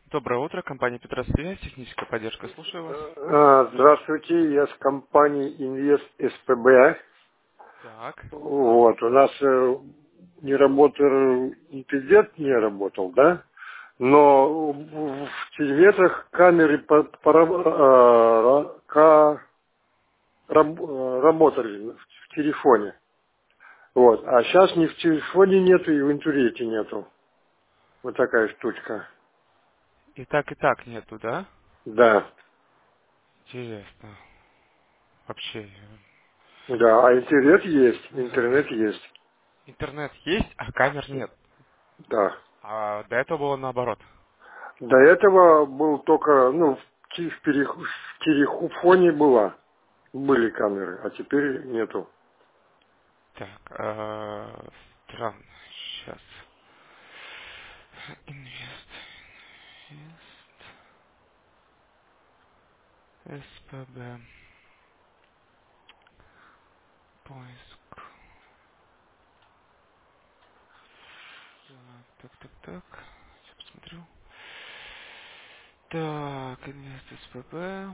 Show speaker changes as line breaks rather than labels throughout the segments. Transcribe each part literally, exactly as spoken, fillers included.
Доброе утро, компания Петросвязь, техническая поддержка. Слушаю вас.
А, Здравствуйте, я с компании Инвест СПБ.
Так.
Вот, у нас э, не работал, интернет не работал, да? Но в в телеметрах камеры по- пора- а, ра- ка- раб- а, работали в телефоне. Вот, а сейчас ни в телефоне нету, и в интернете нету. Вот такая штучка.
И так, и так нету, да?
Да,
Интересно. Вообще. э,
да, а интернет есть, интернет есть,
Интернет есть, а камер нет.
да.
А до этого было наоборот.
До этого был только, ну, в те- в перех- в телефоне была, были камеры, а теперь нету.
Так, э, странно. Сейчас. Инвест. Инвест. СПБ. Поиск. Так, так, так, так. Сейчас посмотрю. Так, инвест СПБ.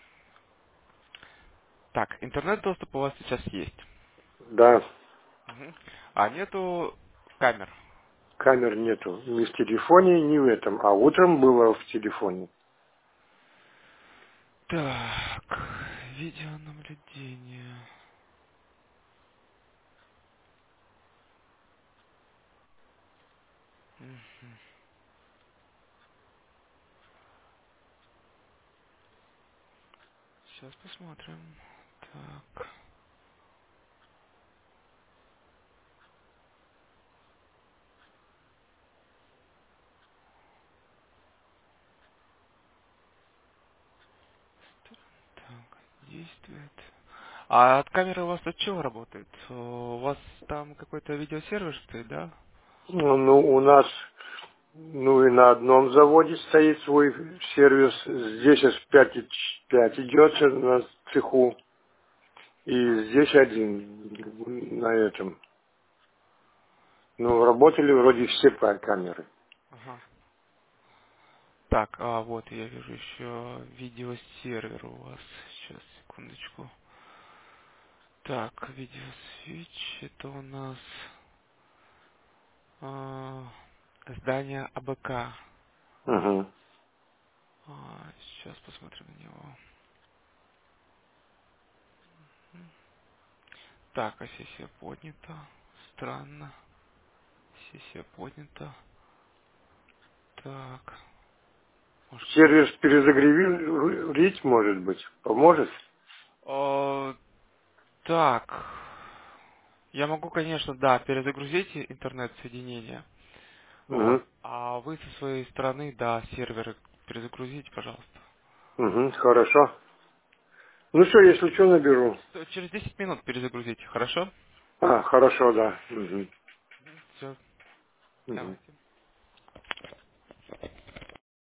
Так, интернет-доступ у вас сейчас есть.
Да,
Мгм. А нету камер.
камер нету ни в телефоне, ни в этом, а утром было в телефоне.
Так, видеонаблюдение. Мгм. Сейчас посмотрим. Так, так, действует. А от камеры у вас от чего работает? У вас там какой-то видеосервер стоит, да?
Ну, ну, у нас, ну и на одном заводе стоит свой сервис, здесь эс пять, и ч- пять идет на цеху, и здесь один на этом. Ну, работали вроде все па- камеры.
Ага. Так, а вот я вижу еще видеосервер у вас. Сейчас, секундочку. Так, видеосвич, это у нас а, здание АБК.
Угу.
А, сейчас посмотрим на него. Так, а сессия поднята. Странно. Сессия поднята. Так. Может.
Сервис перезагрузить, может быть, поможет?
О, так. Я могу, конечно, да, перезагрузить и- интернет-соединение. Вот.
Угу.
А вы со своей стороны, да, серверы перезагрузите, пожалуйста.
Угу, хорошо. Ну что, если что, наберу.
Т- Через десять минут перезагрузите, хорошо?
А, хорошо, да. Угу.
Все,
Угу.
давайте.